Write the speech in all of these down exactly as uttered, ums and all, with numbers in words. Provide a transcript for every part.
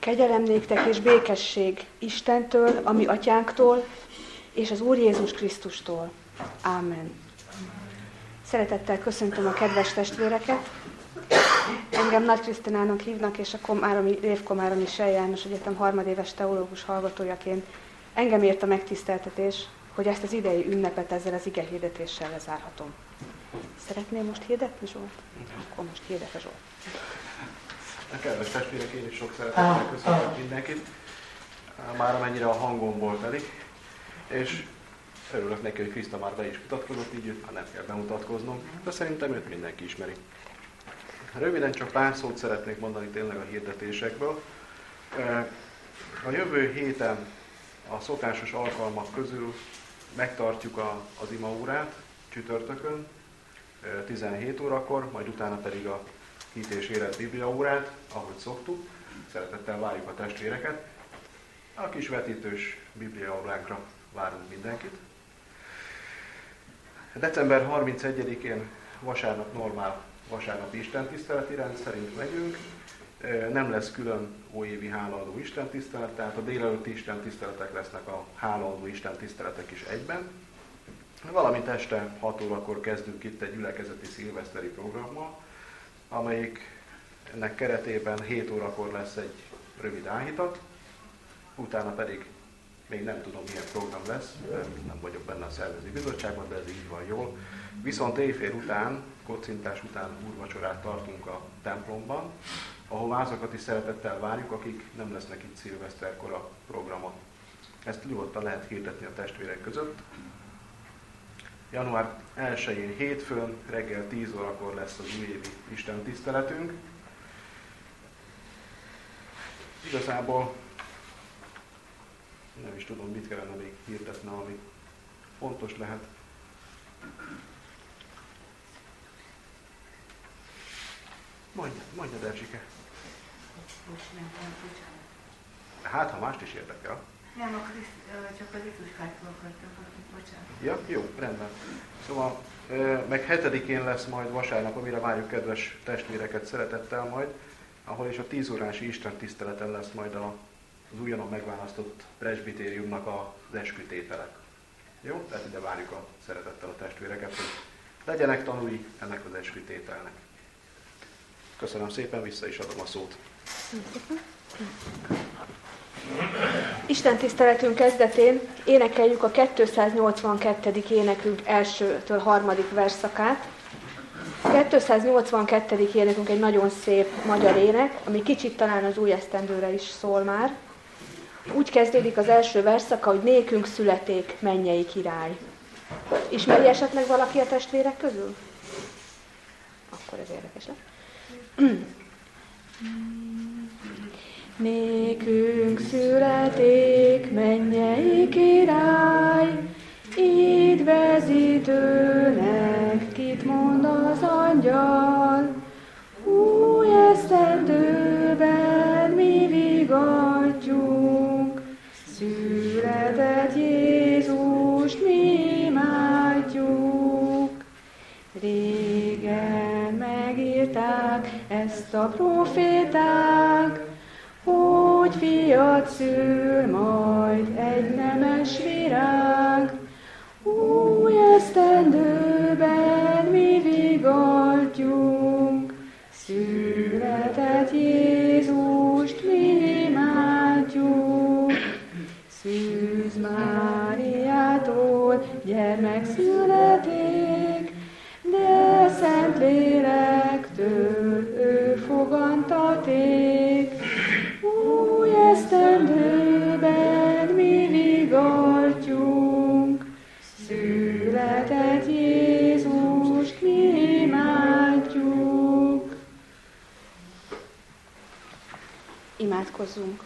Kegyelem néktek és békesség Istentől, a mi atyánktól, és az Úr Jézus Krisztustól. Ámen. Szeretettel köszöntöm a kedves testvéreket. Engem Nagy Krisztinának hívnak, és a Komáromi, Révkomáromi Sely János Egyetem harmadéves teológus hallgatójaként engem ért a megtiszteltetés, hogy ezt az idei ünnepet ezzel az ige hirdetéssel lezárhatom. Szeretném most hirdetni, Zsolt? Akkor most hirdete Zsolt. A kedves testvérek, én is sok szeretettel köszöntök mindenkit, már amennyire a hangomból telik, és örülök neki, hogy Kriszta már be is mutatkozott, így őt már nem kell bemutatkoznom, de szerintem őt mindenki ismeri. Röviden csak pár szót szeretnék mondani tényleg a hirdetésekből. A jövő héten a szokásos alkalmak közül megtartjuk a, az imaórát csütörtökön tizenhét órakor, majd utána pedig a Hit és Élet bibliaórát, ahogy szoktuk. Szeretettel várjuk a testvéreket. A kis vetítős bibliaóránkra várunk mindenkit. december harmincegyedikén vasárnap normál vasárnapi istentiszteleti rend szerint megyünk. Nem lesz külön óévi hálaadó istentisztelet, tehát a délelőtti istentiszteletek lesznek a hálaadó istentiszteletek is egyben. Valamint este hat órakor kezdünk itt egy gyülekezeti szilveszteri programmal, amelyik ennek keretében hét órakor lesz egy rövid áhítat, utána pedig még nem tudom milyen program lesz, nem vagyok benne a szervező bizottságban, de ez így van jól. Viszont éjfél után, kocintás után úrvacsorát tartunk a templomban, ahová azokat is szeretettel várjuk, akik nem lesznek itt szilveszterkor a programon. Ezt nyugodtan lehet hirdetni a testvérek között. január elsején hétfőn reggel tíz órakor lesz az újévi istentiszteletünk. Igazából nem is tudom, mit kellene még hirdetni, ami fontos lehet. Mondjad, mondjad Erzsike. Hát, ha mást is érdekel. Nem, a Kriszt, csak az Jézuskától akartam kapni, bocsánat. Ja, jó, rendben. Szóval, meg hetedikén lesz majd vasárnap, amire várjuk kedves testvéreket szeretettel majd, ahol is a tíz órási istentiszteleten lesz majd a, az újonnan megválasztott presbitériumnak az eskütétele. Jó? Tehát ide várjuk a szeretettel a testvéreket, hogy legyenek tanúi ennek az eskütételnek. Köszönöm szépen, vissza is adom a szót. Isten tiszteletünk kezdetén énekeljük a kétszáznyolcvankettedik énekünk elsőtől harmadik versszakát. A kétszáznyolcvankettedik énekünk egy nagyon szép magyar ének, ami kicsit talán az új esztendőre is szól már. Úgy kezdődik az első versszaka, hogy nékünk születék mennyei király. Ismeri esetleg valaki a testvérek közül? Akkor ez érdekes lesz. Nékünk születék mennyei király, édvezítőnek kit mond az angyal. Új esztendőben mi vigadjunk, született Jézust mi imádjuk. Régen megírták ezt a proféták, hogy fiat szül majd egy nemes virág. Új esztendőben mi vigadjunk, született Jézust mi imádjuk. Szűz Máriától gyermek születik, de Szentlélektől ő fogantaték. Új esztendőben mi vigadjunk, született Jézust mi imádjuk. Imádkozzunk.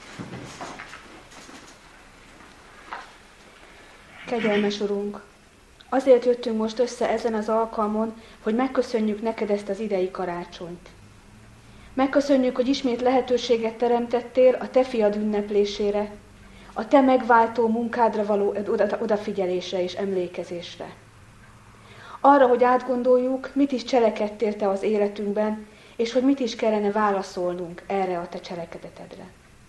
Kegyelmes Urunk, azért jöttünk most össze ezen az alkalmon, hogy megköszönjük neked ezt az idei karácsonyt. Megköszönjük, hogy ismét lehetőséget teremtettél a te fiad ünneplésére, a te megváltó munkádra való odafigyelésre és emlékezésre. Arra, hogy átgondoljuk, mit is cselekedtél te az életünkben, és hogy mit is kellene válaszolnunk erre a te cselekedetedre.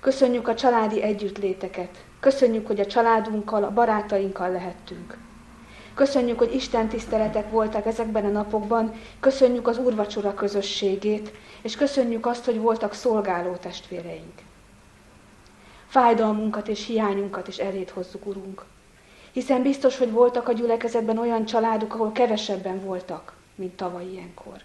Köszönjük a családi együttléteket. Köszönjük, hogy a családunkkal, a barátainkkal lehettünk. Köszönjük, hogy Isten tiszteletek voltak ezekben a napokban, köszönjük az úrvacsora közösségét, és köszönjük azt, hogy voltak szolgáló testvéreink. Fájdalmunkat és hiányunkat is eléd hozzuk, Urunk, hiszen biztos, hogy voltak a gyülekezetben olyan családok, ahol kevesebben voltak, mint tavaly ilyenkor.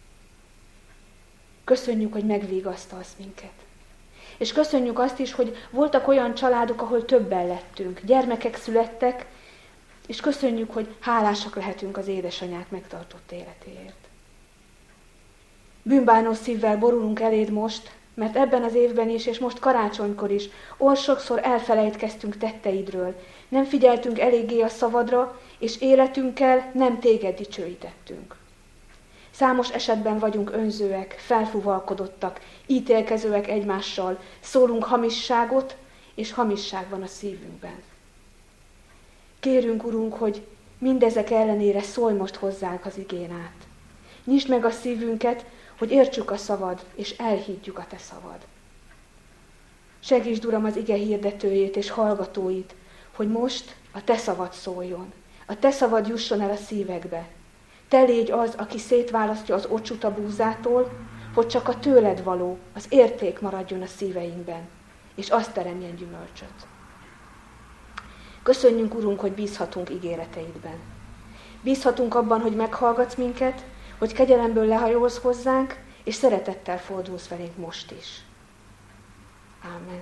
Köszönjük, hogy megvigasztalsz minket. És köszönjük azt is, hogy voltak olyan családok, ahol többen lettünk, gyermekek születtek, és köszönjük, hogy hálásak lehetünk az édesanyák megtartott életéért. Bűnbánó szívvel borulunk eléd most, mert ebben az évben is, és most karácsonykor is oly sokszor elfelejtkeztünk tetteidről, nem figyeltünk eléggé a szavadra, és életünkkel nem téged dicsőítettünk. Számos esetben vagyunk önzőek, felfuvalkodottak, ítélkezőek egymással, szólunk hamisságot, és hamisság van a szívünkben. Kérünk, Urunk, hogy mindezek ellenére szólj most hozzánk az igén át. Nyisd meg a szívünket, hogy értsük a szavad, és elhiggyük a te szavad. Segítsd, Uram, az ige hirdetőjét és hallgatóit, hogy most a te szavad szóljon, a te szavad jusson el a szívekbe. Te légy az, aki szétválasztja az ocsut a búzától, hogy csak a tőled való, az érték maradjon a szíveinkben, és azt teremjen gyümölcsöt. Köszönjünk, Urunk, hogy bízhatunk ígéreteidben. Bízhatunk abban, hogy meghallgatsz minket, hogy kegyelemből lehajolsz hozzánk, és szeretettel fordulsz felénk most is. Ámen.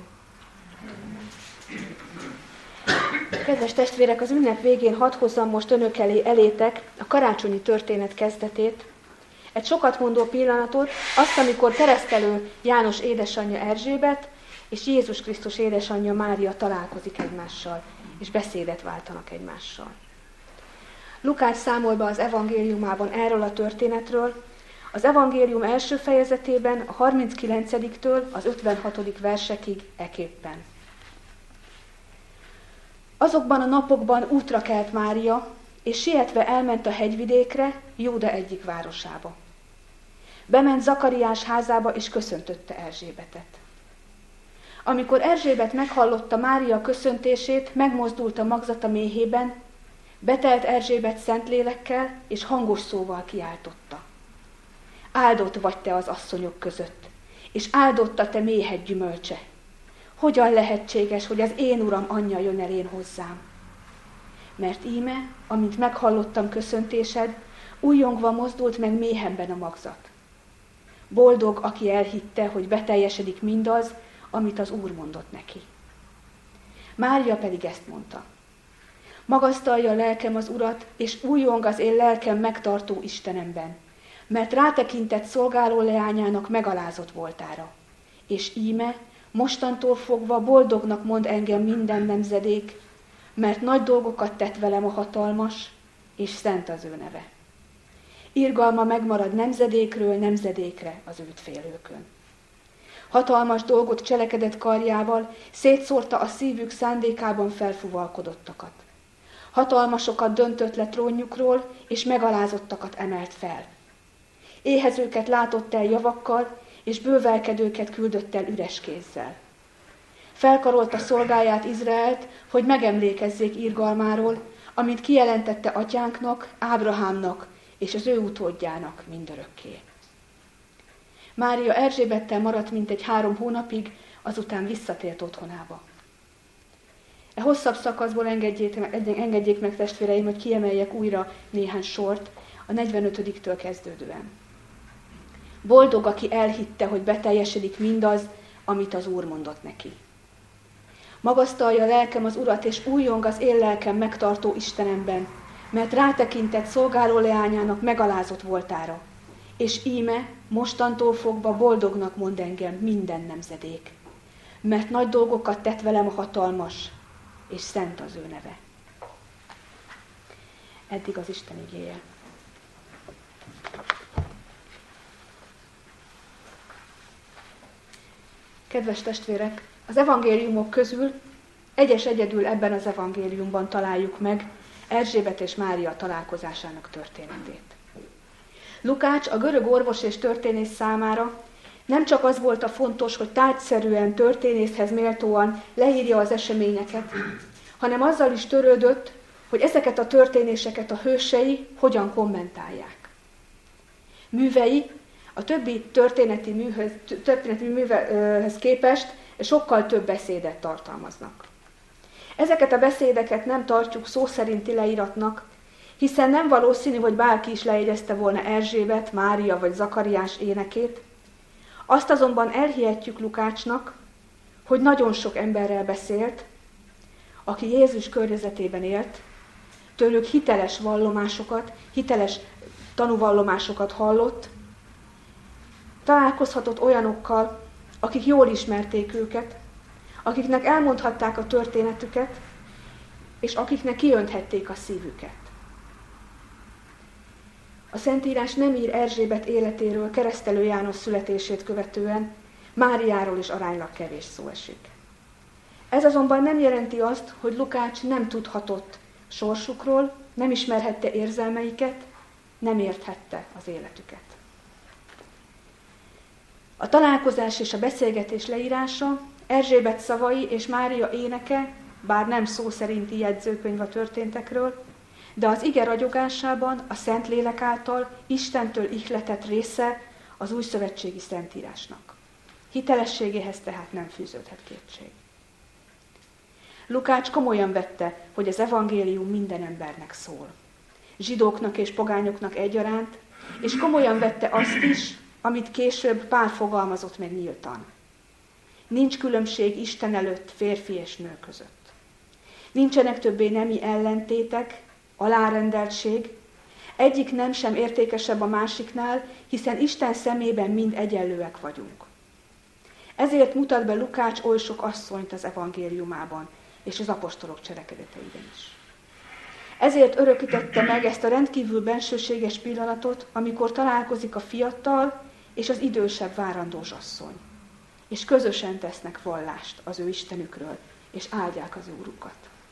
Kedves testvérek, az ünnep végén hadd hozzam most önök elé elétek a karácsonyi történet kezdetét, egy sokat mondó pillanatot, azt, amikor keresztelő János édesanyja Erzsébet és Jézus Krisztus édesanyja Mária találkozik egymással, és beszédet váltanak egymással. Lukács számol be az evangéliumában erről a történetről, az evangélium első fejezetében a harminckilencediktől az ötvenhatodik versekig eképpen. Azokban a napokban útra kelt Mária, és sietve elment a hegyvidékre, Júda egyik városába. Bement Zakariás házába, és köszöntötte Erzsébetet. Amikor Erzsébet meghallotta Mária köszöntését, megmozdult a magzata méhében, betelt Erzsébet szentlélekkel, és hangos szóval kiáltotta. Áldott vagy te az asszonyok között, és áldott a te méhed gyümölcse. Hogyan lehetséges, hogy az én uram anyja jön el én hozzám? Mert íme, amint meghallottam köszöntésed, újjongva mozdult meg méhemben a magzat. Boldog, aki elhitte, hogy beteljesedik mindaz, amit az Úr mondott neki. Mária pedig ezt mondta. Magasztalja a lelkem az Urat, és újjong az én lelkem megtartó Istenemben, mert rátekintett szolgáló leányának megalázott voltára. És íme, mostantól fogva boldognak mond engem minden nemzedék, mert nagy dolgokat tett velem a hatalmas, és szent az ő neve. Irgalma megmarad nemzedékről nemzedékre az őt félőkön. Hatalmas dolgot cselekedett karjával, szétszórta a szívük szándékában felfuvalkodottakat. Hatalmasokat döntött le trónjukról, és megalázottakat emelt fel. Éhezőket látott el javakkal, és bővelkedőket küldött el üres kézzel. Felkarolta szolgáját Izraelt, hogy megemlékezzék irgalmáról, amit kijelentette atyánknak, Ábrahámnak és az ő utódjának mindörökké. Mária Erzsébettel maradt mintegy három hónapig, azután visszatért otthonába. E hosszabb szakaszból engedjék, engedjék meg, testvéreim, hogy kiemeljek újra néhány sort, a negyvenötödiktől kezdődően. Boldog, aki elhitte, hogy beteljesedik mindaz, amit az Úr mondott neki. Magasztalja a lelkem az Urat, és újjong az én lelkem megtartó Istenemben, mert rátekintett szolgáló leányának megalázott voltára. És íme, mostantól fogva boldognak mond engem minden nemzedék, mert nagy dolgokat tett velem a hatalmas, és szent az ő neve. Eddig az Isten igéje. Kedves testvérek, az evangéliumok közül egyes egyedül ebben az evangéliumban találjuk meg Erzsébet és Mária találkozásának történetét. Lukács, a görög orvos és történész számára Nem csak az volt a fontos, hogy tárgyszerűen, történészhez méltóan leírja az eseményeket, hanem azzal is törődött, hogy ezeket a történéseket a hősei hogyan kommentálják. Művei a többi történeti műhöz, történeti művehez képest sokkal több beszédet tartalmaznak. Ezeket a beszédeket nem tartjuk szó szerinti leíratnak, hiszen nem valószínű, hogy bárki is lejegyezte volna Erzsébet, Mária vagy Zakariás énekét. Azt azonban elhihetjük Lukácsnak, hogy nagyon sok emberrel beszélt, aki Jézus környezetében élt, tőlük hiteles vallomásokat, hiteles tanúvallomásokat hallott, találkozhatott olyanokkal, akik jól ismerték őket, akiknek elmondhatták a történetüket, és akiknek kiönthették a szívüket. A Szentírás nem ír Erzsébet életéről Keresztelő János születését követően, Máriáról is aránylag kevés szó esik. Ez azonban nem jelenti azt, hogy Lukács nem tudhatott sorsukról, nem ismerhette érzelmeiket, nem érthette az életüket. A találkozás és a beszélgetés leírása, Erzsébet szavai és Mária éneke, bár nem szó szerinti jegyzőkönyv a történtekről, de az ige ragyogásában a Szentlélek által Istentől ihletett része az újszövetségi Szentírásnak. Hitelességéhez tehát nem fűződhet kétség. Lukács komolyan vette, hogy az evangélium minden embernek szól. Zsidóknak és pogányoknak egyaránt, és komolyan vette azt is, amit később Pál fogalmazott meg nyíltan. Nincs különbség Isten előtt férfi és nő között. Nincsenek többé nemi ellentétek, alárendeltség, egyik nem sem értékesebb a másiknál, hiszen Isten szemében mind egyenlőek vagyunk. Ezért mutat be Lukács oly sok asszonyt az evangéliumában, és az apostolok cselekedeteiben is. Ezért örökítette meg ezt a rendkívül bensőséges pillanatot, amikor találkozik a fiatal és az idősebb várandós asszony, és közösen tesznek vallást az ő Istenükről, és áldják az Úrukat.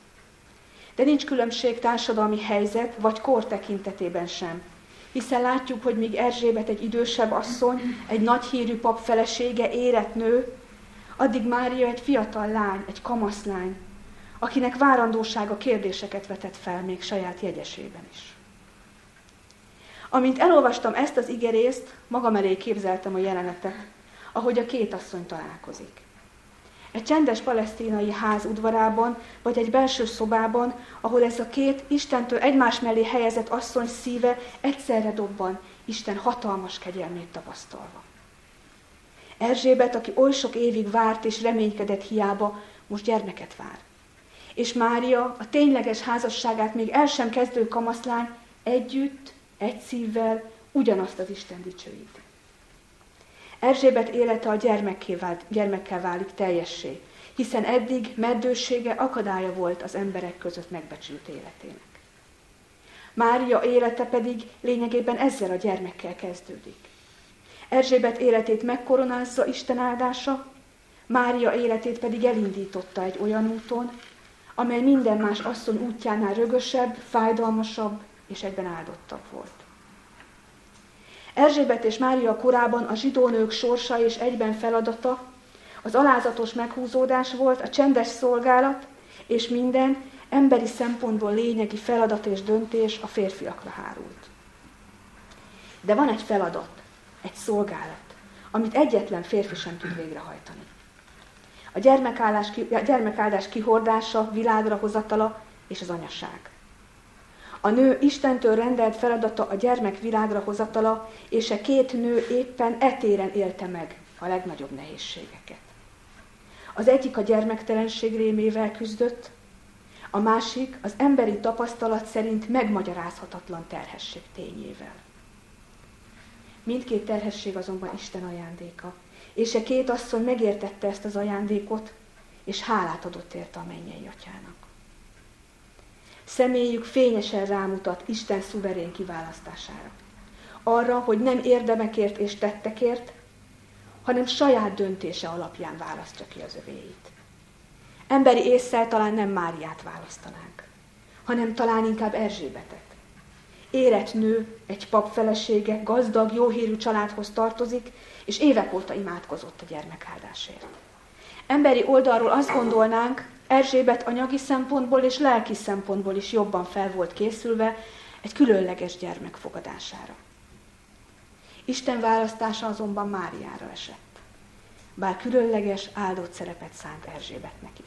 De nincs különbség társadalmi helyzet vagy kor tekintetében sem, hiszen látjuk, hogy míg Erzsébet egy idősebb asszony, egy nagy hírű pap felesége, érett nő, addig Mária egy fiatal lány, egy kamaszlány, akinek várandósága kérdéseket vetett fel még saját jegyesében is. Amint elolvastam ezt az igerészt, magam elé képzeltem a jelenetet, ahogy a két asszony találkozik. Egy csendes palesztinai ház udvarában, vagy egy belső szobában, ahol ez a két Istentől egymás mellé helyezett asszony szíve egyszerre dobban, Isten hatalmas kegyelmét tapasztalva. Erzsébet, aki oly sok évig várt és reménykedett hiába, most gyermeket vár. És Mária, a tényleges házasságát még el sem kezdő kamaszlány, együtt, egy szívvel ugyanazt az Isten dicsőíti. Erzsébet élete a gyermekké vált, gyermekkel válik teljessé, hiszen eddig meddősége akadálya volt az emberek között megbecsült életének. Mária élete pedig lényegében ezzel a gyermekkel kezdődik. Erzsébet életét megkoronázza Isten áldása, Mária életét pedig elindította egy olyan úton, amely minden más asszony útjánál rögösebb, fájdalmasabb és egyben áldottabb volt. Erzsébet és Mária korában a zsidó nők sorsa és egyben feladata, az alázatos meghúzódás volt, a csendes szolgálat, és minden emberi szempontból lényegi feladat és döntés a férfiakra hárult. De van egy feladat, egy szolgálat, amit egyetlen férfi sem tud végrehajtani. A gyermekáldás, a gyermekáldás kihordása, világra hozatala és az anyaság. A nő Istentől rendelt feladata a gyermek világra hozatala, és a két nő éppen etéren élte meg a legnagyobb nehézségeket. Az egyik a gyermektelenség rémével küzdött, a másik az emberi tapasztalat szerint megmagyarázhatatlan terhesség tényével. Mindkét terhesség azonban Isten ajándéka, és a két asszony megértette ezt az ajándékot, és hálát adott érte a mennyei atyának. Személyük fényesen rámutat Isten szuverén kiválasztására. Arra, hogy nem érdemekért és tettekért, hanem saját döntése alapján választja ki az övéit. Emberi ésszel talán nem Máriát választanánk, hanem talán inkább Erzsébetet. érett nő, egy pap felesége, gazdag, jóhírű családhoz tartozik, és évek óta imádkozott a gyermekáldásért. Emberi oldalról azt gondolnánk, Erzsébet anyagi szempontból és lelki szempontból is jobban fel volt készülve egy különleges gyermek fogadására. Isten választása azonban Máriára esett, bár különleges, áldott szerepet szánt Erzsébetnek is.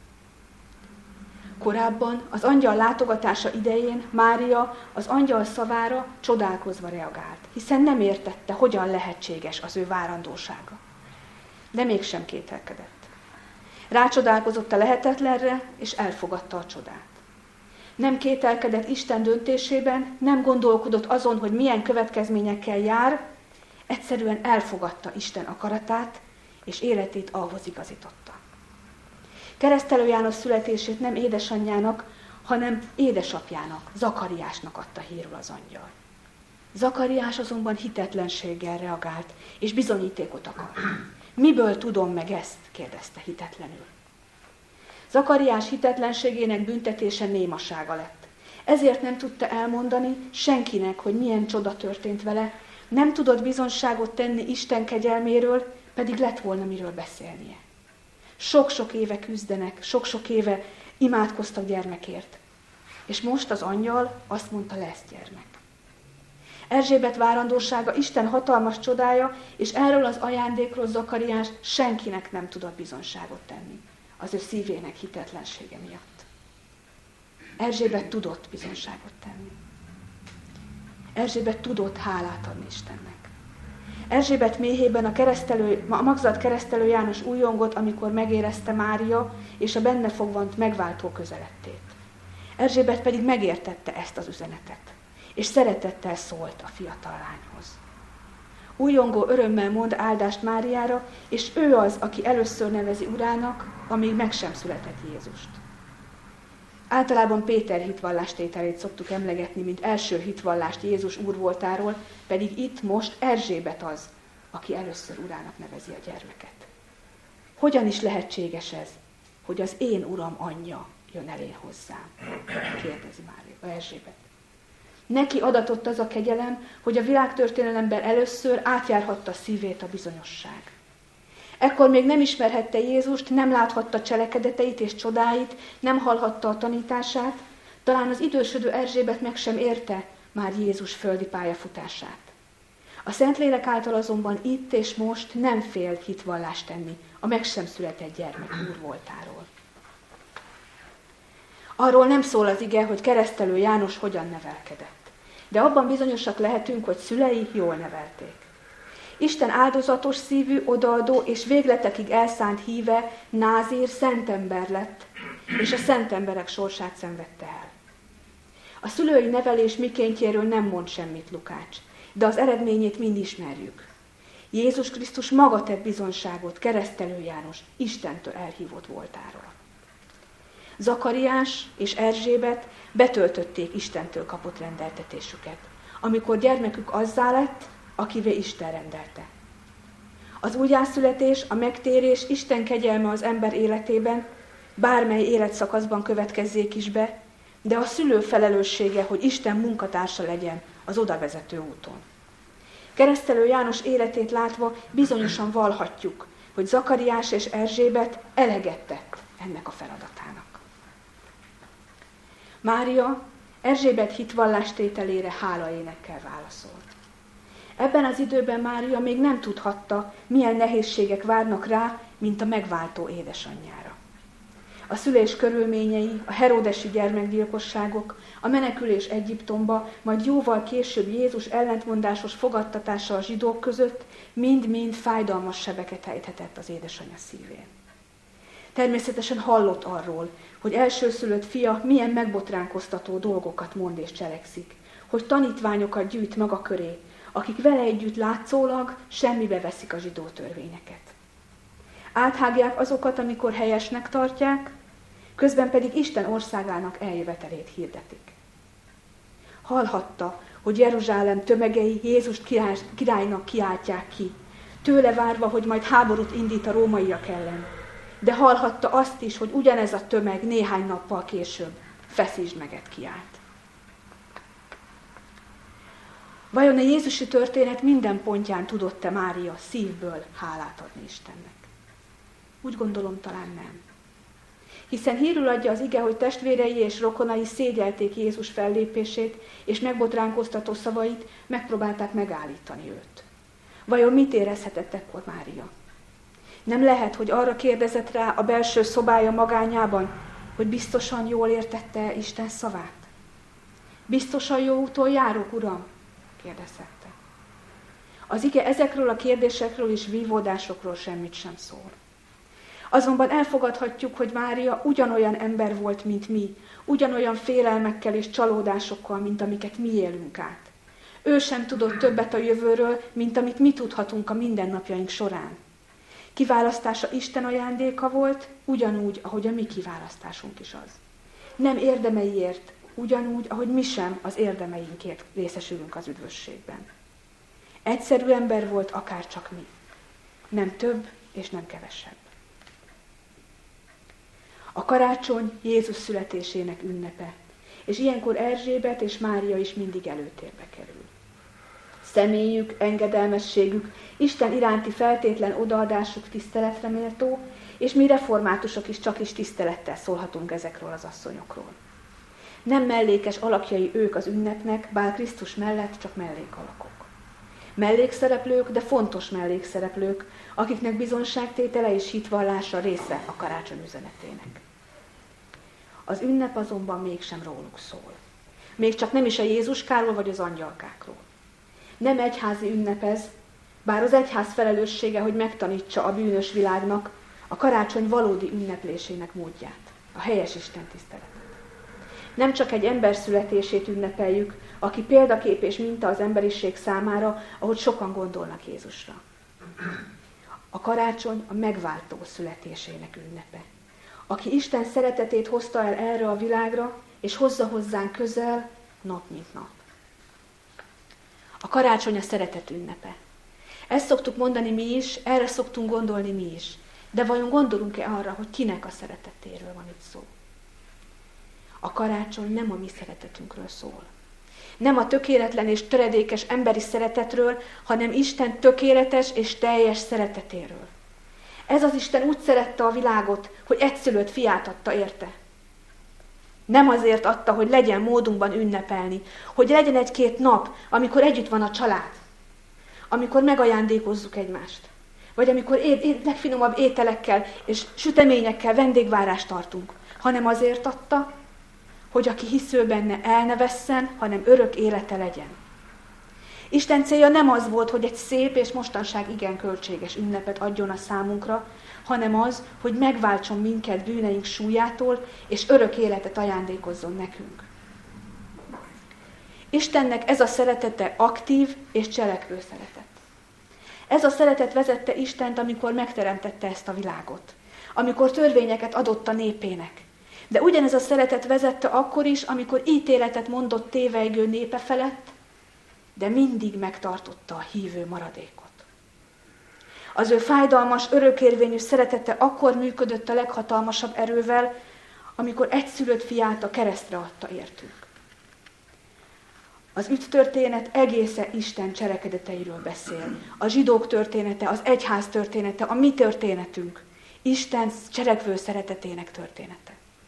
Korábban, az angyal látogatása idején Mária az angyal szavára csodálkozva reagált, hiszen nem értette, hogyan lehetséges az ő várandósága. De mégsem kételkedett. Rácsodálkozott a lehetetlenre, és elfogadta a csodát. Nem kételkedett Isten döntésében, nem gondolkodott azon, hogy milyen következményekkel jár, egyszerűen elfogadta Isten akaratát, és életét ahhoz igazította. Keresztelő János születését nem édesanyjának, hanem édesapjának, Zakariásnak adta hírül az angyal. Zakariás azonban hitetlenséggel reagált, és bizonyítékot akart. Miből tudom meg ezt? Kérdezte hitetlenül. Zakariás hitetlenségének büntetése némasága lett. Ezért nem tudta elmondani senkinek, hogy milyen csoda történt vele, nem tudott bizonságot tenni Isten kegyelméről, pedig lett volna miről beszélnie. Sok-sok éve küzdenek, sok-sok éve imádkoztak gyermekért. És most az angyal azt mondta, lesz gyermek. Erzsébet várandósága Isten hatalmas csodája, és erről az ajándékról Zakariás senkinek nem tudott bizonságot tenni, az ő szívének hitetlensége miatt. Erzsébet tudott bizonságot tenni. Erzsébet tudott hálát adni Istennek. Erzsébet méhében a, keresztelő, a magzat keresztelő János újongott, amikor megérezte Mária és a benne fogvant megváltó közelettét. Erzsébet pedig megértette ezt az üzenetet, és szeretettel szólt a fiatal lányhoz. Újongó örömmel mond áldást Máriára, és ő az, aki először nevezi urának, amíg meg sem született Jézust. Általában Péter hitvallástételét szoktuk emlegetni, mint első hitvallást Jézus úr voltáról, pedig itt most Erzsébet az, aki először urának nevezi a gyermeket. Hogyan is lehetséges ez, hogy az én uram anyja jön elé hozzám? Kérdezi Mária, Erzsébet. Neki adatott az a kegyelem, hogy a világtörténelemben először átjárhatta szívét a bizonyosság. Ekkor még nem ismerhette Jézust, nem láthatta cselekedeteit és csodáit, nem hallhatta a tanítását, talán az idősödő Erzsébet meg sem érte már Jézus földi pályafutását. A Szentlélek által azonban itt és most nem fél hitvallást tenni a meg sem született gyermek úr voltáról. Arról nem szól az ige, hogy keresztelő János hogyan nevelkedett, de abban bizonyosak lehetünk, hogy szülei jól nevelték. Isten áldozatos szívű, odaadó és végletekig elszánt híve, názír, szentember lett, és a szentemberek sorsát szenvedte el. A szülői nevelés mikéntjéről nem mond semmit Lukács, de az eredményét mind ismerjük. Jézus Krisztus maga tett bizonyságot keresztelő János Istentől elhívott voltáról. Zakariás és Erzsébet betöltötték Istentől kapott rendeltetésüket, amikor gyermekük azzá lett, akivé Isten rendelte. Az újjászületés, a megtérés, Isten kegyelme az ember életében, bármely életszakaszban következzék is be, de a szülő felelőssége, hogy Isten munkatársa legyen az odavezető úton. Keresztelő János életét látva bizonyosan vallhatjuk, hogy Zakariás és Erzsébet eleget tett ennek a feladatának. Mária Erzsébet hitvallástételére hálaénekkel válaszolt. Ebben az időben Mária még nem tudhatta, milyen nehézségek várnak rá, mint a megváltó édesanyjára. A szülés körülményei, a heródesi gyermekgyilkosságok, a menekülés Egyiptomba, majd jóval később Jézus ellentmondásos fogadtatása a zsidók között mind-mind fájdalmas sebeket ejthetett az édesanyja szívén. Természetesen hallott arról, hogy elsőszülött fia milyen megbotránkoztató dolgokat mond és cselekszik, hogy tanítványokat gyűjt maga köré, akik vele együtt látszólag semmibe veszik a zsidó törvényeket. Áthágják azokat, amikor helyesnek tartják, közben pedig Isten országának eljövetelét hirdetik. Hallhatta, hogy Jeruzsálem tömegei Jézust király, királynak kiáltják ki, tőle várva, hogy majd háborút indít a rómaiak ellen. De hallhatta azt is, hogy ugyanez a tömeg néhány nappal később feszítsd meget kiált. Vajon a jézusi történet minden pontján tudott-e Mária szívből hálát adni Istennek? Úgy gondolom, talán nem. Hiszen hírül adja az ige, hogy testvérei és rokonai szégyelték Jézus fellépését, és megbotránkoztató szavait, megpróbálták megállítani őt. Vajon mit érezhetett ekkor Mária? Nem lehet, hogy arra kérdezett rá a belső szobája magányában, hogy biztosan jól értette Isten szavát? Biztosan jó úton járok, Uram? Kérdezhette. Az ige ezekről a kérdésekről és vívódásokról semmit sem szól. Azonban elfogadhatjuk, hogy Mária ugyanolyan ember volt, mint mi, ugyanolyan félelmekkel és csalódásokkal, mint amiket mi élünk át. Ő sem tudott többet a jövőről, mint amit mi tudhatunk a mindennapjaink során. Kiválasztása Isten ajándéka volt, ugyanúgy, ahogy a mi kiválasztásunk is az. Nem érdemeiért, ugyanúgy, ahogy mi sem az érdemeinkért részesülünk az üdvösségben. Egyszerű ember volt, akár csak mi. Nem több és nem kevesebb. A karácsony Jézus születésének ünnepe, és ilyenkor Erzsébet és Mária is mindig előtérbe kerül. Személyük, engedelmességük, Isten iránti feltétlen odaadásuk tiszteletre méltó, és mi reformátusok is csak is tisztelettel szólhatunk ezekről az asszonyokról. Nem mellékes alakjai ők az ünnepnek, bár Krisztus mellett csak mellékalakok. Mellékszereplők, de fontos mellékszereplők, akiknek bizonságtétele és hitvallása része a karácsony üzenetének. Az ünnep azonban mégsem róluk szól. Még csak nem is a Jézuskáról vagy az angyalkákról. Nem egyházi ünnep ez, bár az egyház felelőssége, hogy megtanítsa a bűnös világnak a karácsony valódi ünneplésének módját, a helyes istentiszteletet. Nem csak egy ember születését ünnepeljük, aki példakép és minta az emberiség számára, ahogy sokan gondolnak Jézusra. A karácsony a megváltó születésének ünnepe, aki Isten szeretetét hozta el erre a világra, és hozza hozzánk közel, nap mint nap. A karácsony a szeretet ünnepe. Ezt szoktuk mondani mi is, erre szoktunk gondolni mi is. De vajon gondolunk-e arra, hogy kinek a szeretetéről van itt szó? A karácsony nem a mi szeretetünkről szól. Nem a tökéletlen és töredékes emberi szeretetről, hanem Isten tökéletes és teljes szeretetéről. Ez az Isten úgy szerette a világot, hogy egyszülött fiát adta érte. Nem azért adta, hogy legyen módunkban ünnepelni, hogy legyen egy-két nap, amikor együtt van a család, amikor megajándékozzuk egymást, vagy amikor é- é- legfinomabb ételekkel és süteményekkel vendégvárást tartunk, hanem azért adta, hogy aki hisző benne el ne vesszen, hanem örök élete legyen. Isten célja nem az volt, hogy egy szép és mostanság igen költséges ünnepet adjon a számunkra, hanem az, hogy megváltson minket bűneink súlyától, és örök életet ajándékozzon nekünk. Istennek ez a szeretete aktív és cselekvő szeretet. Ez a szeretet vezette Istent, amikor megteremtette ezt a világot, amikor törvényeket adott a népének. De ugyanez a szeretet vezette akkor is, amikor ítéletet mondott tévejgő népe felett, de mindig megtartotta a hívő maradékot. Az ő fájdalmas, örökérvényű szeretete akkor működött a leghatalmasabb erővel, amikor egyszülött fiát a keresztre adta értünk. Az üdvtörténet egészen Isten cselekedeteiről beszél. A zsidók története, az egyház története, a mi történetünk, Isten cselekvő szeretetének története.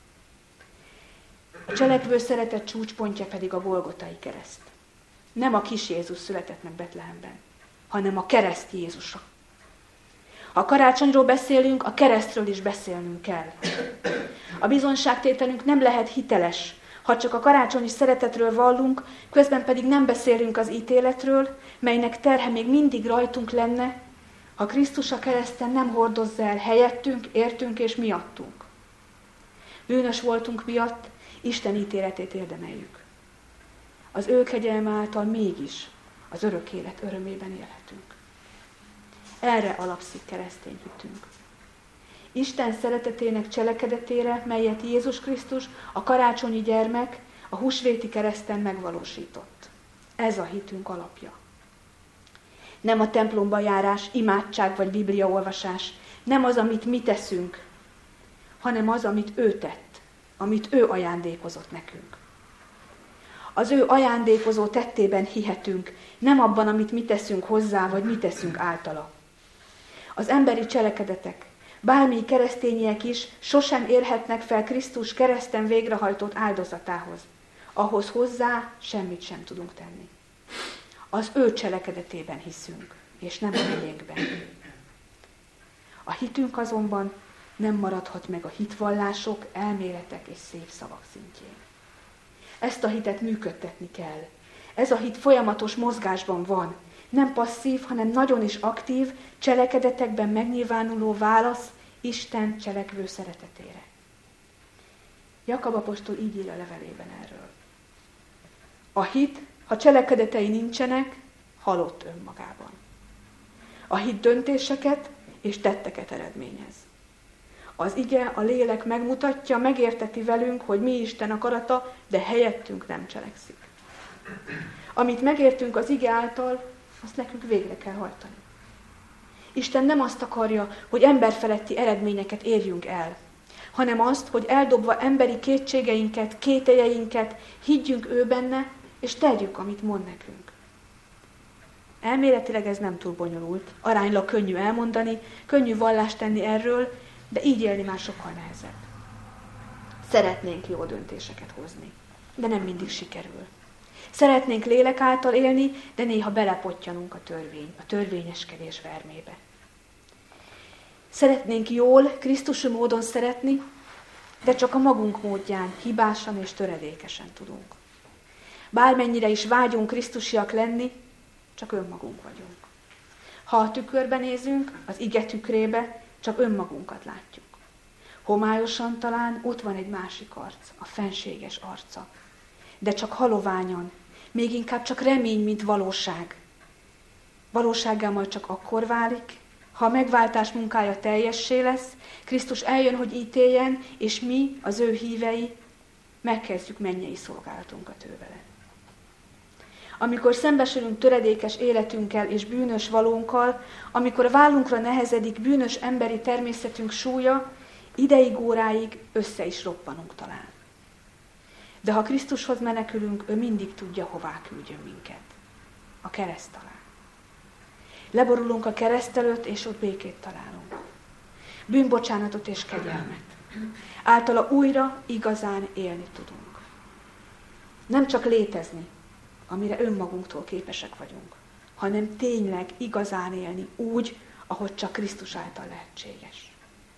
A cselekvő szeretet csúcspontja pedig a Golgotai kereszt. Nem a kis Jézus született meg Betlehemben, hanem a kereszt Jézusa. Ha a karácsonyról beszélünk, a keresztről is beszélnünk kell. A bizonyságtételünk nem lehet hiteles, ha csak a karácsonyi szeretetről vallunk, közben pedig nem beszélünk az ítéletről, melynek terhe még mindig rajtunk lenne, ha Krisztus a kereszten nem hordozza el helyettünk, értünk és miattunk. Bűnös voltunk miatt, Isten ítéletét érdemeljük. Az ő kegyelme által mégis az örök élet örömében élhetünk. Erre alapszik keresztény hitünk. Isten szeretetének cselekedetére, melyet Jézus Krisztus, a karácsonyi gyermek, a húsvéti kereszten megvalósított. Ez a hitünk alapja. Nem a templomba járás, imádság vagy bibliaolvasás, nem az, amit mi teszünk, hanem az, amit ő tett, amit ő ajándékozott nekünk. Az ő ajándékozó tettében hihetünk, nem abban, amit mi teszünk hozzá, vagy mi teszünk általa. Az emberi cselekedetek, bármi keresztényiek is sosem érhetnek fel Krisztus kereszten végrehajtott áldozatához. Ahhoz hozzá semmit sem tudunk tenni. Az ő cselekedetében hiszünk, és nem a miénkben. A hitünk azonban nem maradhat meg a hitvallások, elméletek és szép szavak szintjén. Ezt a hitet működtetni kell. Ez a hit folyamatos mozgásban van. Nem passzív, hanem nagyon is aktív, cselekedetekben megnyilvánuló válasz Isten cselekvő szeretetére. Jakab apostol így ír a levelében erről. A hit, ha cselekedetei nincsenek, halott önmagában. A hit döntéseket és tetteket eredményez. Az ige, a lélek megmutatja, megérteti velünk, hogy mi Isten akarata, de helyettünk nem cselekszik. Amit megértünk az ige által, azt nekünk végre kell hajtani. Isten nem azt akarja, hogy emberfeletti eredményeket érjünk el, hanem azt, hogy eldobva emberi kétségeinket, kételjeinket, higgyünk ő benne, és tegyük, amit mond nekünk. Elméletileg ez nem túl bonyolult, aránylag könnyű elmondani, könnyű vallást tenni erről, de így élni már sokkal nehezebb. Szeretnénk jó döntéseket hozni, de nem mindig sikerül. Szeretnénk lélek által élni, de néha belepottyanunk a törvény, a törvényeskedés vermébe. Szeretnénk jól, Krisztusi módon szeretni, de csak a magunk módján, hibásan és töredékesen tudunk. Bármennyire is vágyunk krisztusiak lenni, csak önmagunk vagyunk. Ha a tükörbe nézünk, az ige tükrébe, csak önmagunkat látjuk. Homályosan talán ott van egy másik arc, a fenséges arca. De csak haloványan, még inkább csak remény, mint valóság. Valósággá majd csak akkor válik, ha a megváltás munkája teljessé lesz, Krisztus eljön, hogy ítéljen, és mi, az ő hívei, megkezdjük mennyei szolgálatunkat ő vele. Amikor szembesülünk töredékes életünkkel és bűnös valónkkal, amikor a vállunkra nehezedik bűnös emberi természetünk súlya, ideig, óráig össze is roppanunk talán. De ha Krisztushoz menekülünk, ő mindig tudja, hová küldjön minket. A kereszt alá. Leborulunk a kereszt előtt, és ott békét találunk. Bűnbocsánatot és kegyelmet. Általa újra igazán élni tudunk. Nem csak létezni, amire önmagunktól képesek vagyunk, hanem tényleg igazán élni úgy, ahogy csak Krisztus által lehetséges.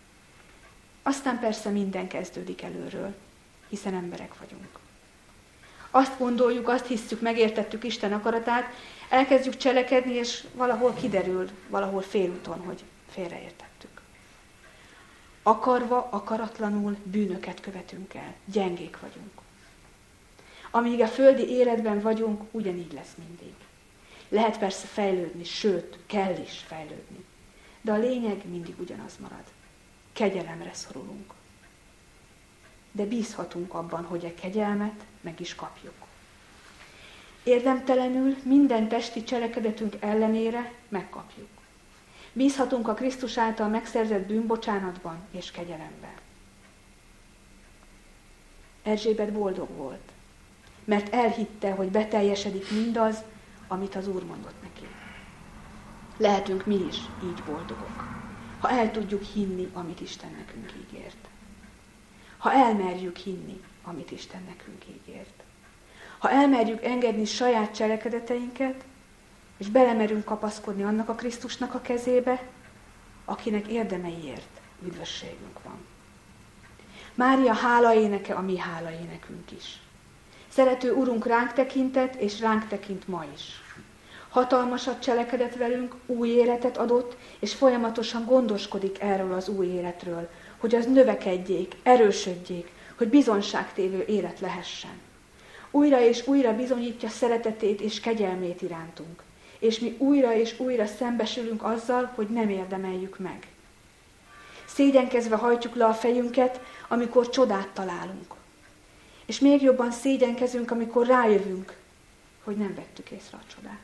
Aztán persze minden kezdődik előről, hiszen emberek vagyunk. Azt gondoljuk, azt hisszük, megértettük Isten akaratát, elkezdjük cselekedni, és valahol kiderül, valahol félúton, hogy félreértettük. Akarva, akaratlanul bűnöket követünk el, gyengék vagyunk. Amíg a földi életben vagyunk, ugyanígy lesz mindig. Lehet persze fejlődni, sőt, kell is fejlődni. De a lényeg mindig ugyanaz marad. Kegyelemre szorulunk. De bízhatunk abban, hogy a kegyelmet meg is kapjuk. Érdemtelenül minden testi cselekedetünk ellenére megkapjuk. Bízhatunk a Krisztus által megszerzett bűnbocsánatban és kegyelemben. Erzsébet boldog volt, mert elhitte, hogy beteljesedik mindaz, amit az Úr mondott neki. Lehetünk mi is így boldogok, ha el tudjuk hinni, amit Isten nekünk ígért. Ha elmerjük hinni, amit Isten nekünk ígért. Ha elmerjük engedni saját cselekedeteinket, és belemerünk kapaszkodni annak a Krisztusnak a kezébe, akinek érdemeiért üdvösségünk van. Mária hálaéneke a mi hálaénekünk is. Szerető Urunk ránk tekintett, és ránk tekint ma is. Hatalmasat cselekedett velünk, új életet adott, és folyamatosan gondoskodik erről az új életről, hogy az növekedjék, erősödjék, hogy bizonságtévő élet lehessen. Újra és újra bizonyítja szeretetét és kegyelmét irántunk, és mi újra és újra szembesülünk azzal, hogy nem érdemeljük meg. Szégyenkezve hajtjuk le a fejünket, amikor csodát találunk. És még jobban szégyenkezünk, amikor rájövünk, hogy nem vettük észre a csodát.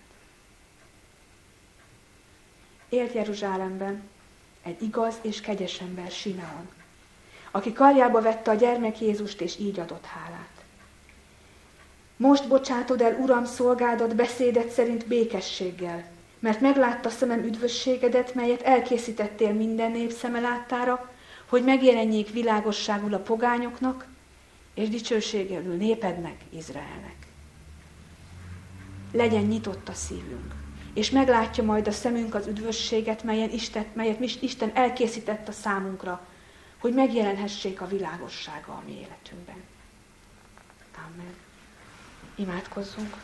Élt Jeruzsálemben egy igaz és kegyes ember, Simeon, aki karjába vette a gyermek Jézust, és így adott hálát. Most bocsátod el, Uram, szolgádat beszédet szerint békességgel, mert meglátta szemem üdvösségedet, melyet elkészítettél minden nép szeme láttára, hogy megjelenjék világosságul a pogányoknak, és dicsőségelül népednek, Izraelnek. Legyen nyitott a szívünk, és meglátja majd a szemünk az üdvösséget, melyen Isten, melyet Isten elkészített a számunkra, hogy megjelenhessék a világossága a mi életünkben. Amen. Imádkozzunk.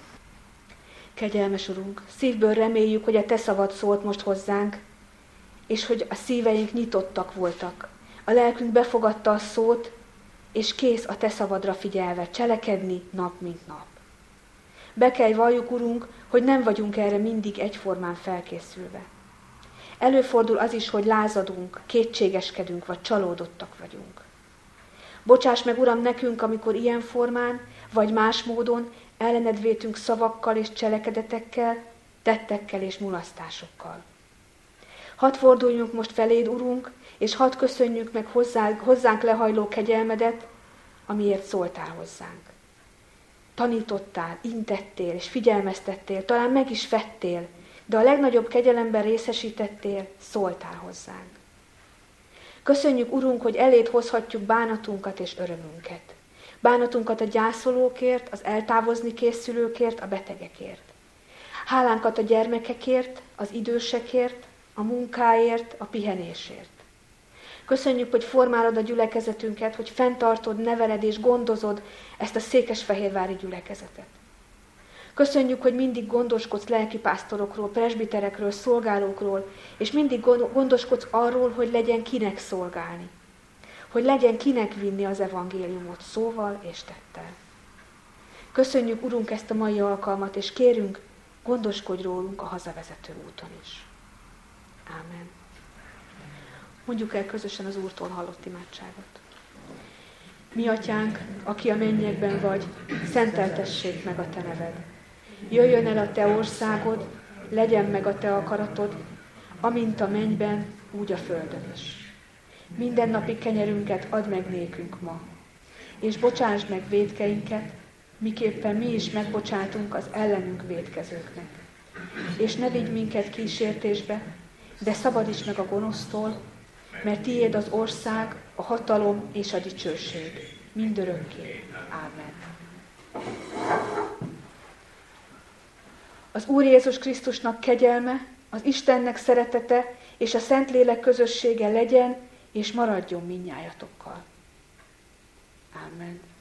Kegyelmes Urunk, szívből reméljük, hogy a Te szavad szólt most hozzánk, és hogy a szíveink nyitottak voltak. A lelkünk befogadta a szót, és kész a Te szavadra figyelve, cselekedni nap mint nap. Be kell valljuk, Urunk, hogy nem vagyunk erre mindig egyformán felkészülve. Előfordul az is, hogy lázadunk, kétségeskedünk, vagy csalódottak vagyunk. Bocsáss meg, Uram, nekünk, amikor ilyen formán, vagy más módon ellened vétünk szavakkal és cselekedetekkel, tettekkel és mulasztásokkal. Hadd forduljunk most feléd, Urunk, és hadd köszönjük meg hozzá, hozzánk lehajló kegyelmedet, amiért szóltál hozzánk. Tanítottál, intettél és figyelmeztettél, talán meg is vettél, de a legnagyobb kegyelemben részesítettél, szóltál hozzánk. Köszönjük, Urunk, hogy eléd hozhatjuk bánatunkat és örömünket. Bánatunkat a gyászolókért, az eltávozni készülőkért, a betegekért. Hálánkat a gyermekekért, az idősekért, a munkáért, a pihenésért. Köszönjük, hogy formálod a gyülekezetünket, hogy fenntartod, neveled és gondozod ezt a székesfehérvári gyülekezetet. Köszönjük, hogy mindig gondoskodsz lelkipásztorokról, presbiterekről, szolgálókról, és mindig gondoskodsz arról, hogy legyen kinek szolgálni. Hogy legyen kinek vinni az evangéliumot szóval és tettel. Köszönjük, Urunk, ezt a mai alkalmat, és kérünk, gondoskodj rólunk a hazavezető úton is. Ámen. Mondjuk el közösen az Úrtól hallott imádságot. Mi atyánk, aki a mennyekben vagy, szenteltessék meg a te neved. Jöjjön el a te országod, legyen meg a te akaratod, amint a mennyben, úgy a földön is. Mindennapi kenyerünket add meg nékünk ma, és bocsásd meg vétkeinket, miképpen mi is megbocsátunk az ellenünk vétkezőknek. És ne vigy minket kísértésbe, de szabadíts meg a gonosztól, mert tiéd az ország, a hatalom és a dicsőség, mindörökké. Ámen. Az Úr Jézus Krisztusnak kegyelme, az Istennek szeretete és a Szentlélek közössége legyen és maradjon mindnyájatokkal. Ámen.